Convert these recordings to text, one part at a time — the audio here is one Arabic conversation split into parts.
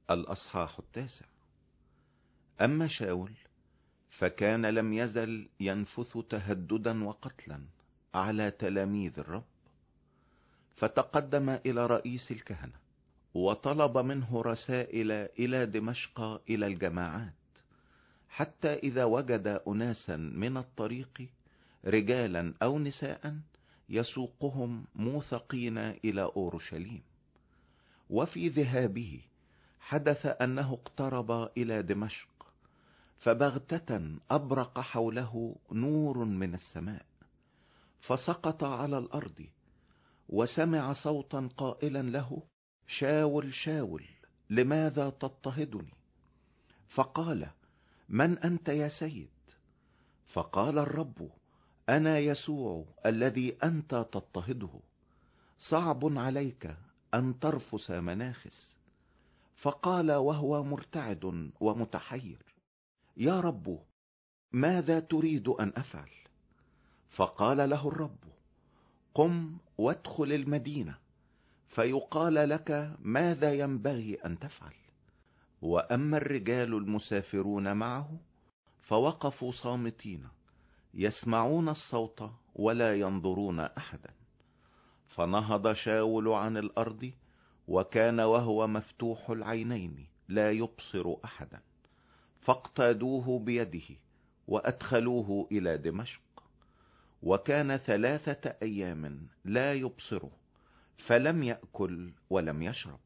الأصحاح 9. أما شاول فكان لم يزل ينفث تهددا وقتلا على تلاميذ الرب، فتقدم إلى رئيس الكهنة وطلب منه رسائل إلى دمشق إلى الجماعات، حتى إذا وجد أناسا من الطريق رجالا أو نساء يسوقهم موثقين إلى أورشليم. وفي ذهابه حدث أنه اقترب إلى دمشق، فبغتة أبرق حوله نور من السماء، فسقط على الأرض، وسمع صوتا قائلا له: شاول شاول، لماذا تضطهدني؟ فقال: من أنت يا سيد؟ فقال الرب: أنا يسوع الذي أنت تضطهده، صعب عليك أن ترفس مناخس. فقال وهو مرتعد ومتحير: يا رب، ماذا تريد أن أفعل؟ فقال له الرب: قم وادخل المدينة، فيقال لك ماذا ينبغي أن تفعل. وأما الرجال المسافرون معه فوقفوا صامتين، يسمعون الصوت ولا ينظرون أحدا. فنهض شاول عن الأرض، وكان وهو مفتوح العينين لا يبصر أحدا، فاقتادوه بيده وأدخلوه إلى دمشق. وكان 3 أيام لا يبصره، فلم يأكل ولم يشرب.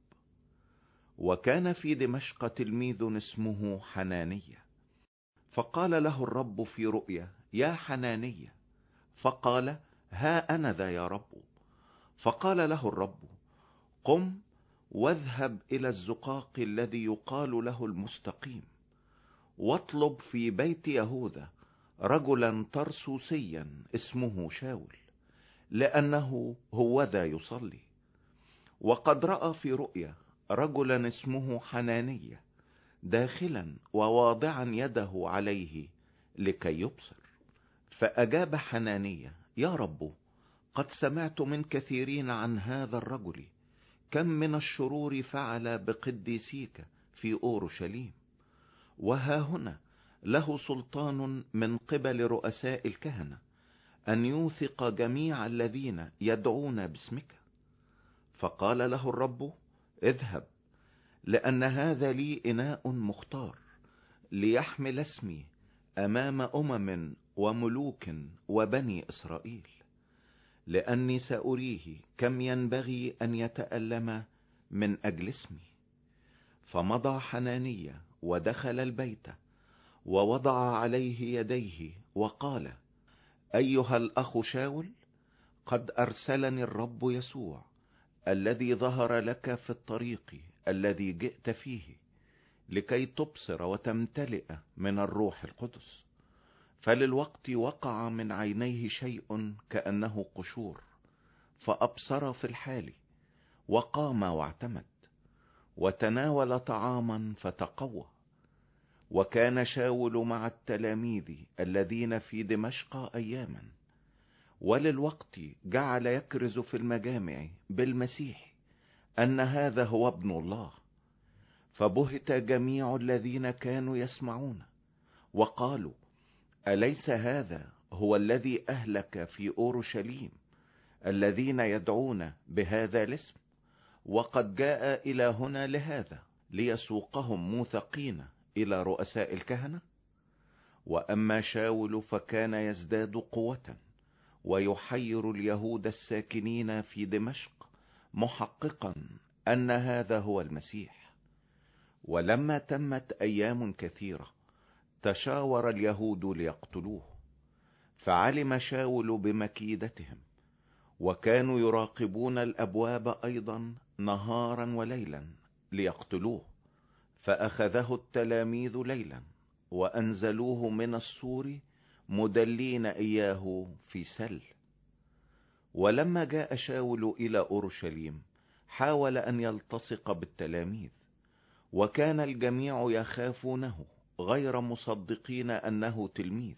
وكان في دمشق تلميذ اسمه حنانية، فقال له الرب في رؤيا: يا حنانية. فقال: ها أنا ذا يا رب. فقال له الرب: قم واذهب إلى الزقاق الذي يقال له المستقيم، واطلب في بيت يهوذا رجلا ترسوسيا اسمه شاول، لأنه هوذا يصلي. وقد رأى في رؤيا رجلا اسمه حنانية داخلا وواضعا يده عليه لكي يبصر. فأجاب حنانية: يا رب، قد سمعت من كثيرين عن هذا الرجل، كم من الشرور فعل بقديسيك في أورشليم، وها هنا له سلطان من قبل رؤساء الكهنة أن يوثق جميع الذين يدعون باسمك. فقال له الرب: اذهب، لأن هذا لي إناء مختار ليحمل اسمي أمام أمم وملوك وبني إسرائيل، لأني سأريه كم ينبغي أن يتألم من أجل اسمي. فمضى حنانية ودخل البيت، ووضع عليه يديه وقال: أيها الأخ شاول، قد أرسلني الرب يسوع الذي ظهر لك في الطريق الذي جئت فيه، لكي تبصر وتمتلئ من الروح القدس. فللوقت وقع من عينيه شيء كأنه قشور، فأبصر في الحال، وقام واعتمد، وتناول طعاما فتقوى. وكان شاول مع التلاميذ الذين في دمشق أياما، وللوقت جعل يكرز في المجامع بالمسيح أن هذا هو ابن الله. فبهت جميع الذين كانوا يسمعون، وقالوا: أليس هذا هو الذي أهلك في أورشليم الذين يدعون بهذا الاسم؟ وقد جاء إلى هنا لهذا، ليسوقهم موثقين إلى رؤساء الكهنة. وأما شاول فكان يزداد قوة، ويحير اليهود الساكنين في دمشق، محققا أن هذا هو المسيح. ولما تمت أيام كثيرة تشاور اليهود ليقتلوه، فعلم شاول بمكيدتهم، وكانوا يراقبون الأبواب أيضا نهارا وليلا ليقتلوه. فأخذه التلاميذ ليلا وأنزلوه من السور مدلين إياه في سل. ولما جاء شاول إلى أورشليم حاول أن يلتصق بالتلاميذ، وكان الجميع يخافونه غير مصدقين أنه تلميذ.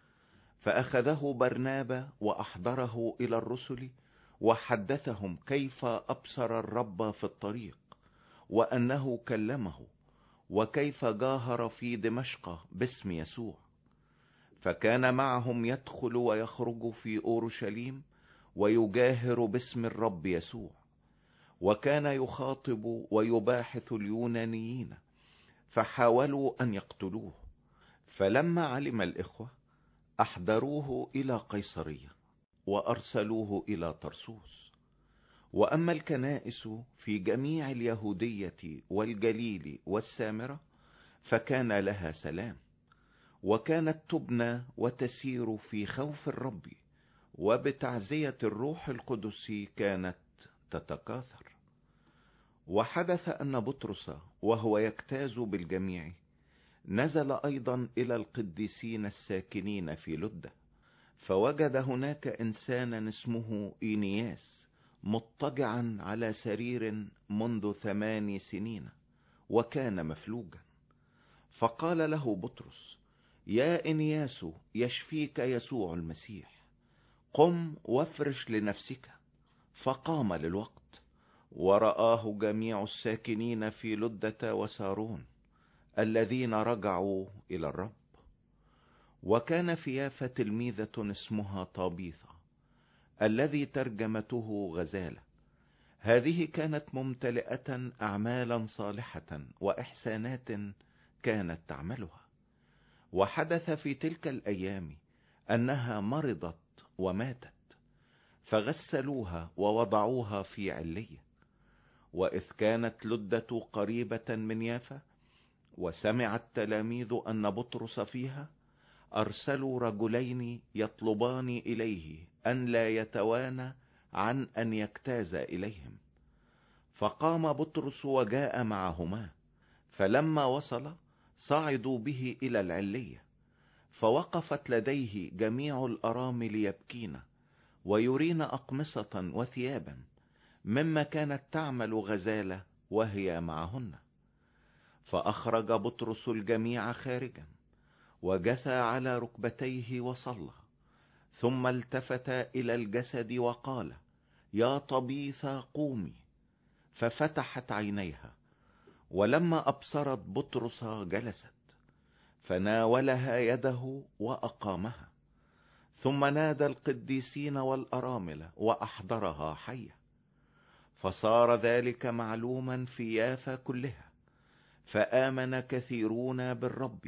فأخذه برنابا وأحضره إلى الرسل، وحدثهم كيف أبصر الرب في الطريق، وأنه كلمه، وكيف جاهر في دمشق باسم يسوع. فكان معهم يدخل ويخرج في أورشليم ويجاهر باسم الرب يسوع، وكان يخاطب ويباحث اليونانيين، فحاولوا أن يقتلوه. فلما علم الإخوة أحضروه إلى قيصرية وأرسلوه إلى طرسوس. وأما الكنائس في جميع اليهودية والجليل والسامرة فكان لها سلام، وكانت تبنى وتسير في خوف الرب، وبتعزية الروح القدس كانت تتكاثر. وحدث أن بطرس وهو يجتاز بالجميع نزل أيضا إلى القديسين الساكنين في لدة، فوجد هناك إنسانا اسمه إينياس مضطجعا على سرير منذ 8 سنين، وكان مفلوجا. فقال له بطرس: يا إنياس، يشفيك يسوع المسيح، قم وافرش لنفسك. فقام للوقت، ورآه جميع الساكنين في لدة وسارون الذين رجعوا إلى الرب. وكان في يافا تلميذة اسمها طابيثة، الذي ترجمته غزالة. هذه كانت ممتلئة أعمالا صالحة وإحسانات كانت تعملها. وحدث في تلك الأيام أنها مرضت وماتت، فغسلوها ووضعوها في علية. وإذ كانت لدة قريبة من يافا، وسمع التلاميذ أن بطرس فيها، أرسلوا رجلين يطلبان إليه أن لا يتوانى عن أن يجتاز إليهم. فقام بطرس وجاء معهما، فلما وصل صعدوا به إلى العلية، فوقفت لديه جميع الأرامل يبكين ويرين أقمصة وثيابا مما كانت تعمل غزالة وهي معهن. فأخرج بطرس الجميع خارجا، وجثى على ركبتيه وصلى، ثم التفت إلى الجسد وقال: يا طبيثة قومي. ففتحت عينيها، ولما أبصرت بطرس جلست، فناولها يده وأقامها، ثم نادى القديسين والأرامل وأحضرها حية. فصار ذلك معلوما في يافا كلها، فآمن كثيرون بالرب.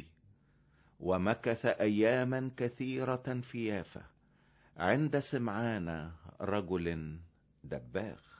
ومكث أياما كثيرة في يافا عند سمعان رجل دباغ.